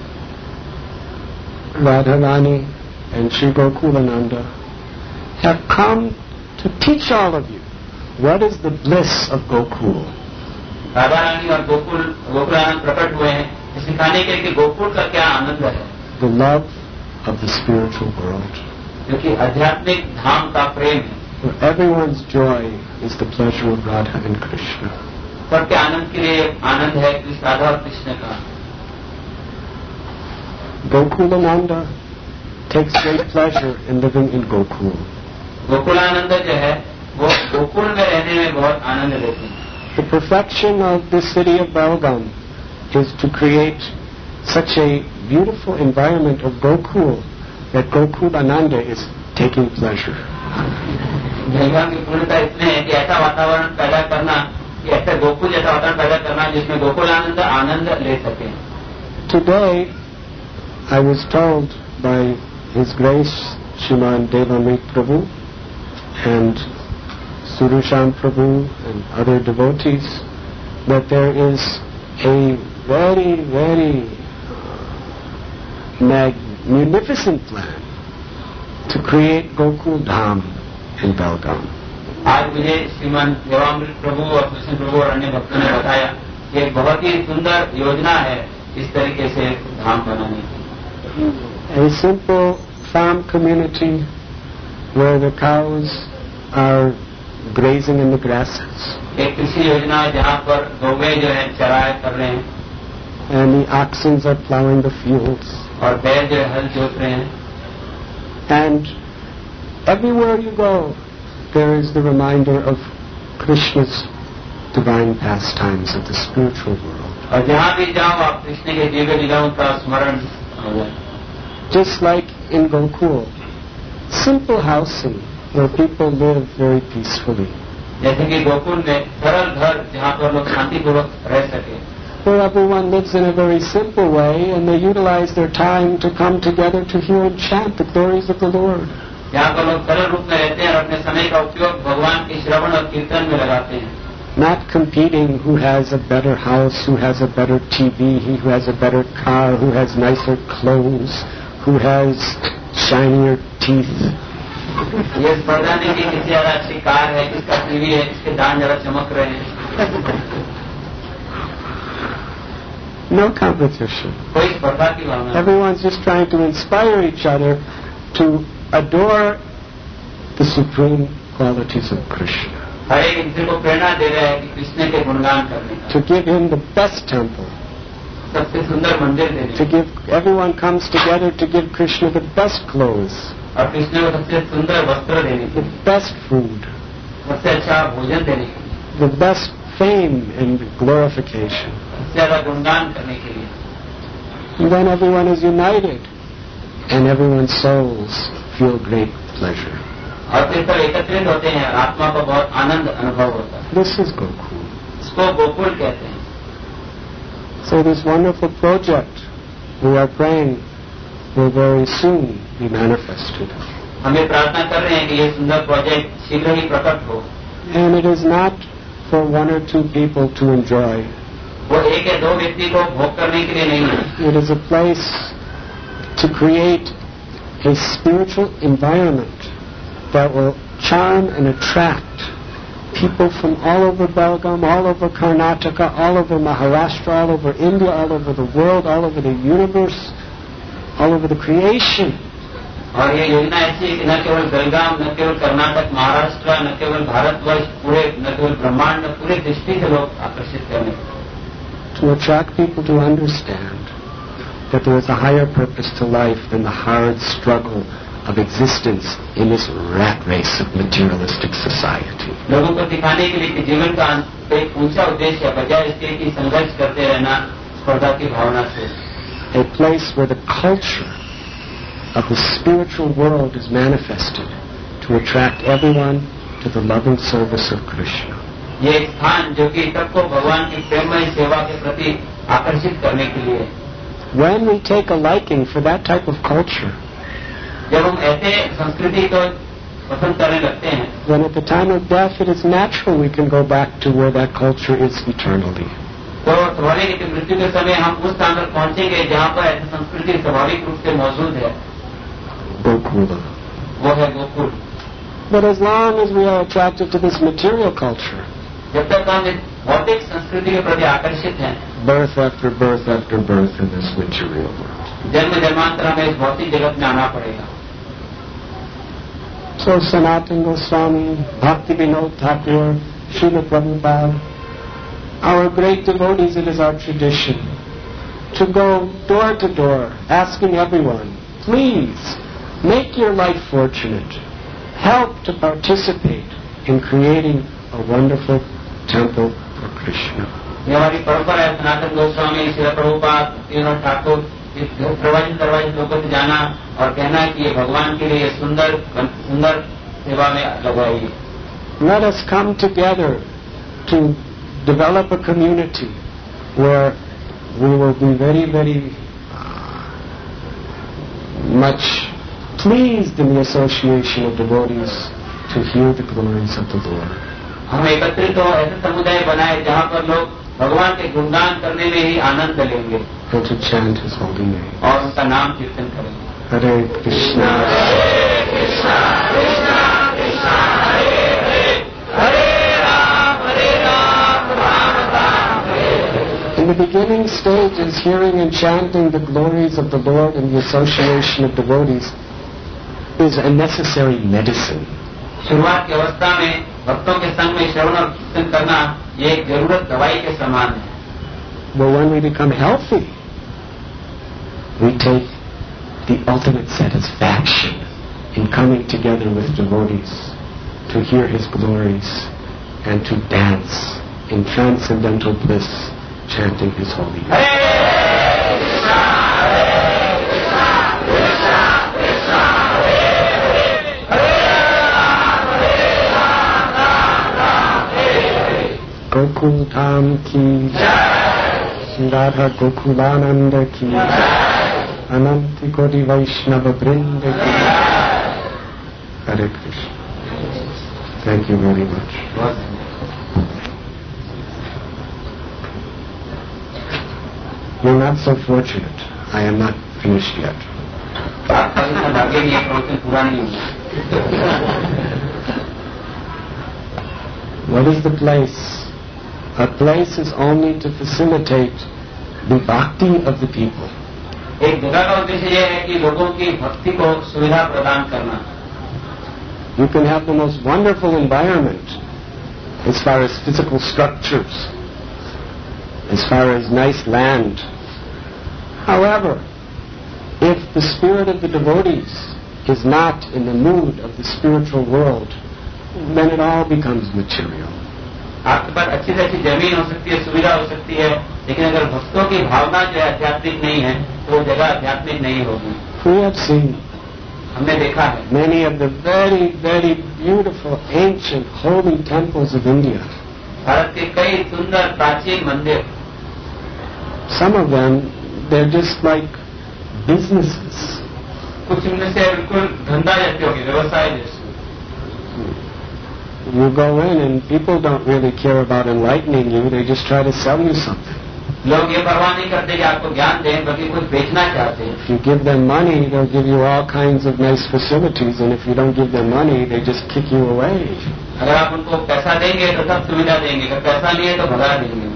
Radharani and Sri Gokulananda have come to teach all of you what is the bliss of Gokul. Radha Rani और गोकुल गोकुलानंद प्रकट हुए हैं सिखाने के लिए कि गोकुल का क्या आनंद है. The love of the spiritual world. जो कि आध्यात्मिक धाम का प्रेम है. Where everyone's joy is the pleasure of Radha and Krishna. सबके आनंद के लिए आनंद है कृष्ण राधा और कृष्ण का. Gokulananda takes great pleasure in living in Gokul. Gokulanand जो है वो गोकुल में रहने में बहुत आनंद लेते हैं. The perfection of the city of Belgaum is to create such a beautiful environment of Gokul that Gokulananda is taking pleasure. भगवान की पूर्णता इसमें है कि ऐसा वातावरण पैदा करना, कि ऐसा गोकुल जैसा वातावरण पैदा करना जिसमें गोकुलानंद आनंद ले सके. Today, I was told by His Grace Shriman Devamrit Prabhu and Surusham Prabhu and other devotees that there is a very, very magnificent plan to create Gokul Dham in Belgaum. आज मुझे श्रीमान देवामृत प्रभु और कृष्ण प्रभु और अन्य भक्तों ने बताया कि एक बहुत ही सुंदर योजना है इस तरीके से धाम बनाने की. A simple farm community where the cows are grazing in the grasses. एक कृषि योजना है जहाँ पर गौवे जो है चराई कर रहे हैं. And the oxen are plowing the fields. और बैल जो है हल जोत रहे हैं. And everywhere you go, there is the reminder of Krishna's divine pastimes of the spiritual world. और जहाँ भी जाओ आप कृष्ण के दिव्य लीलाओं का स्मरण होगा. Just like in Gokul, simple housing where people live very peacefully. जैसे कि गोकुल में सरल घर जहाँ पर लोग शांतिपूर्वक रह सके. Where everyone lives in a very simple way and they utilize their time to come together to hear and chant the glories of the Lord. यहाँ पर लोग सरल रूप में रहते हैं और अपने समय का उपयोग भगवान के श्रवण और कीर्तन में लगाते हैं. Not competing who has a better house, who has a better T V, who has a better car, who has nicer clothes, who has shinier teeth. ये स्पर्धा नहीं कि किसी ज्यादा अच्छी कार है, किसका टीवी है, किसके दांत ज्यादा चमक रहे हैं. No competition. कोई स्पर्धा की भावना. Everyone's just trying to inspire each other to adore the supreme qualities of Krishna. हर एक इंद्र को प्रेरणा दे रहा है कि कृष्ण के गुणगान करने का. To give him the best temple. सबसे सुंदर मंदिर देने. To give, everyone comes together to give Krishna the best clothes. और कृष्ण को सबसे सुंदर वस्त्र देने के. The best food. सबसे अच्छा भोजन देने के. The best fame and glorification. सबसे ज्यादा गुणगान करने के लिए. And then everyone is united, and everyone's souls feel great pleasure. और फिर सब एकत्रित होते हैं, आत्मा को बहुत आनंद अनुभव होता है. This is Gokul. इसको गोकुल कहते हैं. So this wonderful project we are praying will very soon be manifested. हमें प्रार्थना कर रहे हैं कि ये सुंदर प्रोजेक्ट शीघ्र ही प्रकट हो. And it is not for one or two people to enjoy. वो एक या दो व्यक्ति को भोग करने के लिए नहीं है. It is a place to create a spiritual environment that will charm and attract people from all over Belgaum, all over Karnataka, all over Maharashtra, all over India, all over the world, all over the universe, all over the creation. और ये योजना ऐसी है कि न केवल बेलगाम, न केवल कर्नाटक, महाराष्ट्र, न केवल भारतवर्ष, पूरे न केवल ब्रह्मांड, पूरे दृष्टि से लोग आकर्षित करने. To attract people to understand that there is a higher purpose to life than the hard struggle of existence in this rat race of materialistic society. लोगों को दिखाने के लिए कि जीवन का एक ऊंचा उद्देश्य है, बजाय इसके कि संघर्ष करते रहना स्पर्धा की भावना से. A place where the culture of the spiritual world is manifested to attract everyone to the loving service of Krishna. ये एक स्थान जो कि सबको भगवान की प्रेममय सेवा के प्रति आकर्षित करने के लिए. When we take a liking for that type of culture, जब हम ऐसे संस्कृति को पसंद करने लगते हैं, then at the time of death it is natural we can go back to where that culture is eternally. तो स्वाभाविक है कि मृत्यु के समय हम उस स्थान पर पहुंचेंगे जहाँ पर ऐसी संस्कृति स्वाभाविक रूप से मौजूद है. Gokula. वो है Gokul. But as long as we are attracted to this material culture, जब तक हम इस भौतिक संस्कृति के प्रति आकर्षित हैं, birth after birth after birth in this material world. जन्म जन्मांतर हमें इस भौतिक जगत में आना पड़ेगा. So Sanatana Goswami, Bhakti Vinod Thakur, Srila Prabhupada, our great devotees, it is our tradition to go door to door asking everyone, please make your life fortunate. Help to participate in creating a wonderful temple for Krishna. ये हमारी परंपरा है। सनातन गोस्वामी, श्री प्रभुपाद, तीनों ठाकुर प्रवचन प्रवचन लोगों से जाना और कहना कि ये भगवान के लिए सुंदर सुंदर सेवा में लगाइए। Let us come together to develop a community where we will be very, very much pleased in the association of devotees to hear the glories of the Lord. हम एकत्रित हो ऐसे समुदाय बनाए जहाँ पर लोग भगवान के गुणगान करने में ही आनंद लेंगे and to chant His holy name. और उनका नाम कीर्तन करेंगे। Hare Krishna, Hare Krishna, Krishna Krishna, Hare Hare, Hare Ram, Hare Ram, Ram Ram, Hare Hare. In the beginning stages, hearing and chanting the glories of the Lord and the association of devotees is a necessary medicine. शुरुआत की अवस्था में भक्तों के संग में श्रवण और कीर्तन करना ये एक जरूरत दवाई के समान है। But when we become healthy, we take the ultimate satisfaction in coming together with devotees to hear His glories and to dance in transcendental bliss, chanting His holy name. Hare Krishna, Hare Krishna, Krishna Krishna, Hare Hare, Hare Ram, Hare Ram, Ram Ram, Hare Hare. Gokul Dham ki Radha Gokulananda ki Ananti Kodi Vaishnava Brinda ki. Hare Krishna. Thank you very much. You're not so fortunate. I am not finished yet. What is the place? A place is only to facilitate the bhakti of the people. एक जगह का उद्देश्य यह है कि लोगों की भक्ति को सुविधा प्रदान करना। You can have the most wonderful environment as far as physical structures, as far as nice land. However, if the spirit of the devotees is not in the mood of the spiritual world, then it all becomes material. आपके पास अच्छी से अच्छी जमीन हो सकती है, सुविधा हो सकती है, लेकिन अगर भक्तों की भावना जो है आध्यात्मिक नहीं है तो वो जगह आध्यात्मिक नहीं होगी। We have seen हमने देखा है many of the very, very beautiful, ancient, holy temples of India. Bharat के कई सुंदर प्राचीन मंदिर, Some of them, they're just like businesses. कुछ इनमें से बिल्कुल धंधा जैसे होगी, व्यवसाय जैसे। You go in and people don't really care about enlightening you, they just try to sell you something. लोग ये परवाह नहीं करते कि आपको ज्ञान दें, बल्कि कुछ बेचना चाहते हैं। If you give them money, they'll give you all kinds of nice facilities, and if you don't give them money, they just kick you away. अगर आप उनको पैसा देंगे तो सब सुविधा देंगे, अगर पैसा नहीं है तो भगा देंगे।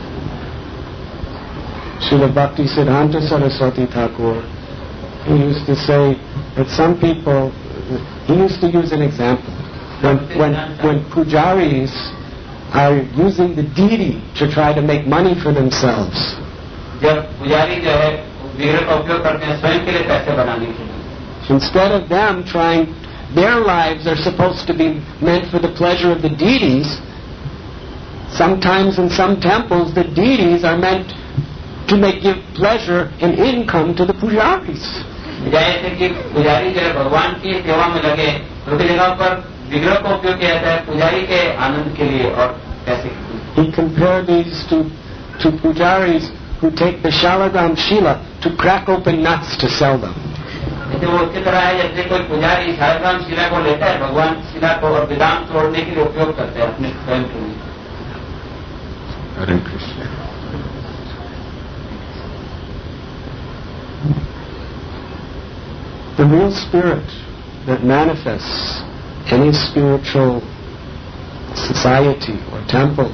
Srila Bhakti Siddhanta Saraswati Thakur, he used to say that some people, he used to use an example. When, when, when pujaris are using the deity to try to make money for themselves, जब पुजारी जो है विग्रह का उपयोग करते हैं स्वयं के लिए पैसे बनाने के लिए, instead of them trying, their lives are supposed to be meant for the pleasure of the deities. Sometimes in some temples, the deities are meant to make give pleasure and income to the pujaris. जैसे कि पुजारी जो है भगवान की सेवा में लगे, तो की जगह पर विग्रह का उपयोग किया जाता है पुजारी के आनंद के लिए और पैसे के लिए। He compared these to, to pujaris who take the Shalagam Shila to crack open nuts to sell them. जैसे वो उसकी तरह है जैसे कोई पुजारी शालग्राम शिला को लेता है, भगवान शिला को और बेदाम तोड़ने के लिए उपयोग करते हैं अपने स्वयं के लिए। Hare Krishna. The real spirit that manifests any spiritual society or temple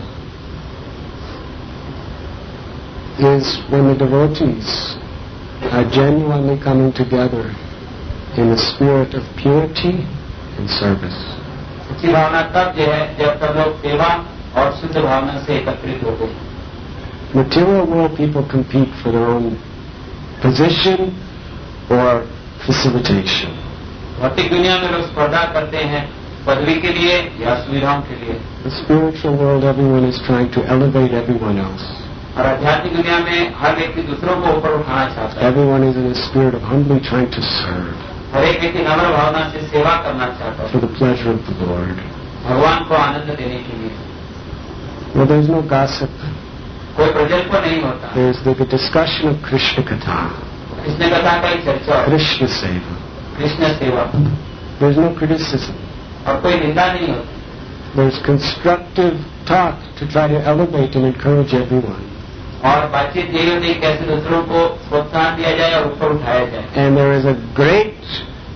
is when the devotees are genuinely coming together in a spirit of purity and service. अच्छी भावना तब जो है जब सब लोग सेवा और शुद्ध भावना से एकत्रित होते हैं। Material world people compete for their own position or facilitation. भौतिक दुनिया में लोग स्पर्धा करते हैं पदवी के लिए या सुविधाओं के लिए। The spiritual world, everyone is trying to elevate everyone else. और आध्यात्मिक दुनिया में हर व्यक्ति दूसरों को ऊपर उठाना चाहता है। Everyone is in a spirit of humbly trying to serve. हर एक व्यक्ति नम्र भावना से सेवा करना चाहता है। For the pleasure of the Lord. भगवान को आनंद देने के लिए। Well, there is no gossip. कोई प्रजल्प नहीं होता। There is the discussion of Krishna Katha. Krishna कथा का एक चर्चा। Krishna Seva. कृष्ण सेवा। There is no criticism. और कोई निंदा नहीं होती। There is constructive talk to try to elevate and encourage everyone. और बातचीत यही होती है कैसे दूसरों को प्रोत्साहन दिया जाए और ऊपर उठाया जाए। And there is a great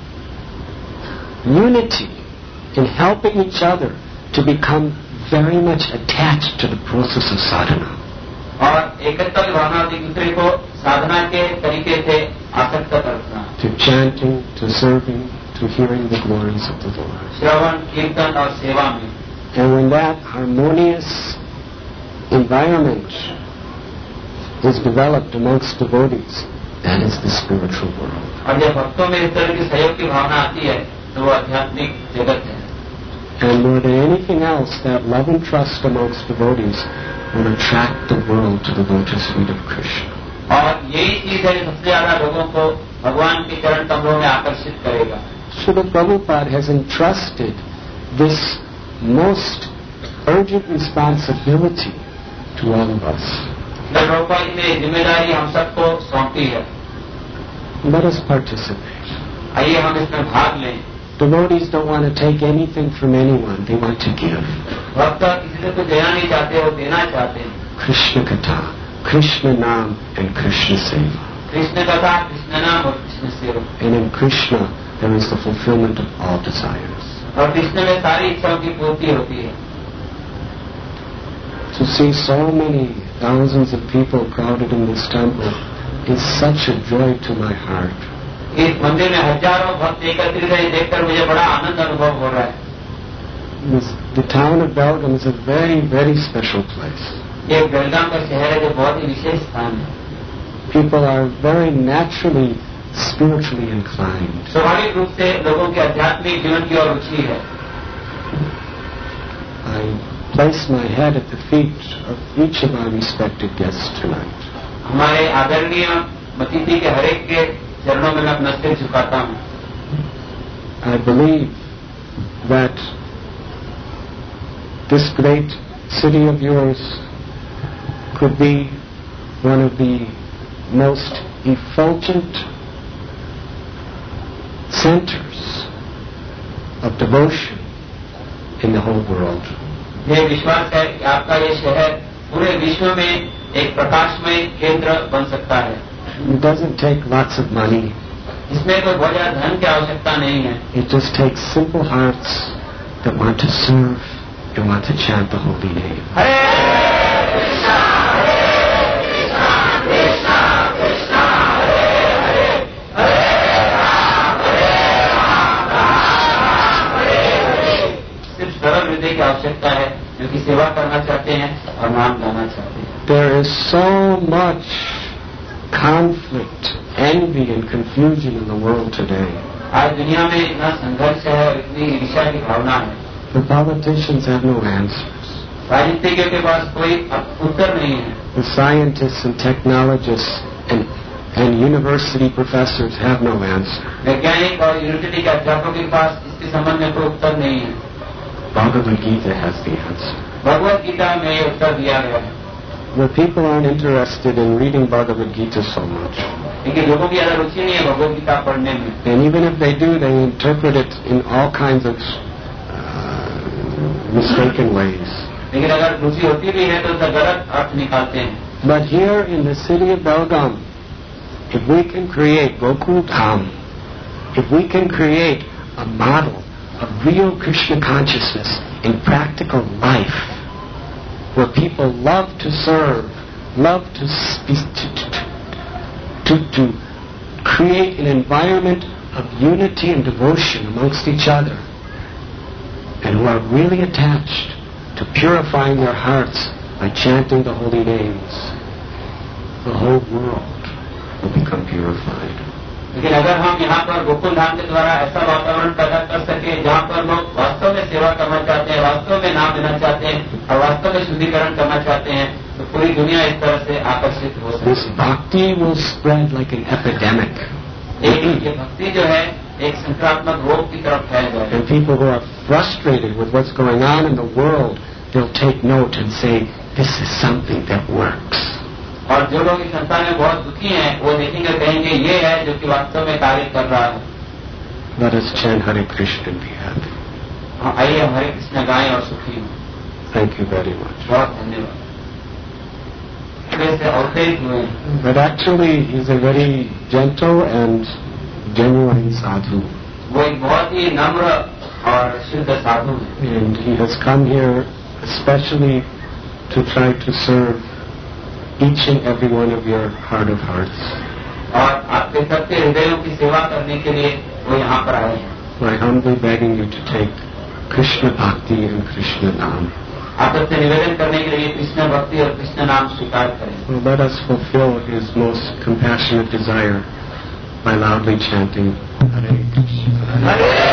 unity in helping each other to become very much attached to the process of sadhana. और एकता की भावना होती दूसरे को साधना के तरीके से आसक्त करना। To chanting, to serving, to hearing the glories of the Lord. श्रवण, कीर्तन और सेवा में। And when that harmonious environment is developed amongst devotees, that is the spiritual world. और जब भक्तों में इस तरह की सहयोग की भावना आती है तो वो आध्यात्मिक जगत है। And more than anything else, that love and trust amongst devotees will attract the world to the lotus feet of Krishna. और यही चीज है जो सबसे ज्यादा लोगों को भगवान के चरण कमलों में आकर्षित करेगा। Srila Prabhupada has entrusted this most urgent responsibility to all of us. Prabhupada ने जिम्मेदारी हम सबको सौंपी है। Let us participate. आइए हम इसमें भाग लें। Devotees don't want to take anything from anyone. They want to give. भक्त किसी से कुछ देना नहीं चाहते, वो देना चाहते हैं। Krishna Katha, Krishna Nam, and Krishna Seva. Krishna कथा, कृष्ण नाम और कृष्ण सेवा। And in Krishna there is the fulfillment of all desires. और कृष्ण में सारी इच्छाओं की पूर्ति होती है। To see so many thousands of people crowded in this temple is such a joy to my heart. इस मंदिर में हजारों भक्त एकत्रित हैं, देखकर मुझे बड़ा आनंद अनुभव हो रहा है। This, the town of Belgaum is a very, very special place. ये बेलगाम का शहर है जो बहुत ही विशेष स्थान है। People are very naturally spiritually inclined. स्वाभाविक रूप से लोगों के आध्यात्मिक जीवन की ओर रुचि है। I place my head at the feet of each of our respected guests tonight. हमारे आदरणीय अतिथि के हरेक के चरणों में मैं अपना सिर झुकाता हूँ। I believe that this great city of yours could be one of the most effulgent centers of devotion in the whole world. ये विश्वास है कि आपका ये शहर पूरे विश्व में एक प्रकाशमय केंद्र बन सकता है। It doesn't take lots of money. इसमें कोई बहुत ज्यादा धन की आवश्यकता नहीं है। It just takes simple hearts that want to serve and want to chant the holy name. हरे कृष्णा हरे कृष्णा कृष्णा कृष्णा हरे हरे हरे राम हरे राम राम हरे हरे। सिर्फ सरल हृदय की आवश्यकता है जो कि सेवा करना चाहते हैं और नाम गाना चाहते हैं। There is so much conflict, envy and confusion in the world today. आज दुनिया में इतना संघर्ष है और इतनी ईर्ष्या की भावना है। The politicians have no answers. राजनीतिज्ञों के पास कोई उत्तर नहीं है। The scientists and technologists and, and university professors have no answer. वैज्ञानिक और यूनिवर्सिटी के अध्यापकों के पास इसके संबंध में कोई उत्तर नहीं है। Bhagavad Gita has the answer. Bhagavad Gita में ये उत्तर दिया गया है। The people aren't interested in reading Bhagavad Gita so much. लेकिन लोगों की ज्यादा रुचि नहीं है भगवत गीता पढ़ने में। And even if they do, they interpret it in all kinds of uh, mistaken ways. लेकिन अगर रुचि होती भी है तो उसका गलत अर्थ निकालते हैं। But here in the city of Belgaum, if we can create Gokul Dham, if we can create a model of real Krishna consciousness in practical life, where people love to serve, love to, to, to, to create an environment of unity and devotion amongst each other, and who are really attached to purifying their hearts by chanting the holy names, the whole world will become purified. लेकिन अगर हम यहाँ पर गोकुल धाम के द्वारा ऐसा वातावरण पैदा कर सके जहाँ पर लोग वास्तव में सेवा करना चाहते हैं, वास्तव में नाम लेना चाहते हैं और वास्तव में शुद्धिकरण करना चाहते हैं, तो पूरी दुनिया इस तरह से आकर्षित हो सकती है. Bhakti will spread like an epidemic. ये भक्ति जो है एक संक्रामक रोग की तरफ फैल जाएगी. And people who are frustrated with what's going on in the world, they'll take note and say, this is something that works. और जो लोग इस संसार में बहुत दुखी हैं, वो देखेंगे कहेंगे ये है जो कि वास्तव में कार्य कर रहा है. Let us chant Hare Krishna and be happy. आइए हम हरे कृष्ण गाएं और सुखी हों. Thank you very much. बहुत धन्यवाद. वैसे अवतरित हुए. But actually, he's a very gentle and genuine sadhu. वो एक बहुत ही नम्र और शुद्ध साधु है. And he has come here especially to try to serve each and every one of your heart of hearts. और आपके सबके हृदयों की सेवा करने के लिए वो यहाँ पर आए हैं. By humbly begging you to take Krishna Bhakti and Krishna Naam. आप सबसे निवेदन करने के लिए कृष्ण भक्ति और कृष्ण नाम स्वीकार करें. So let us fulfill his most compassionate desire by loudly chanting Hare Krishna. Hare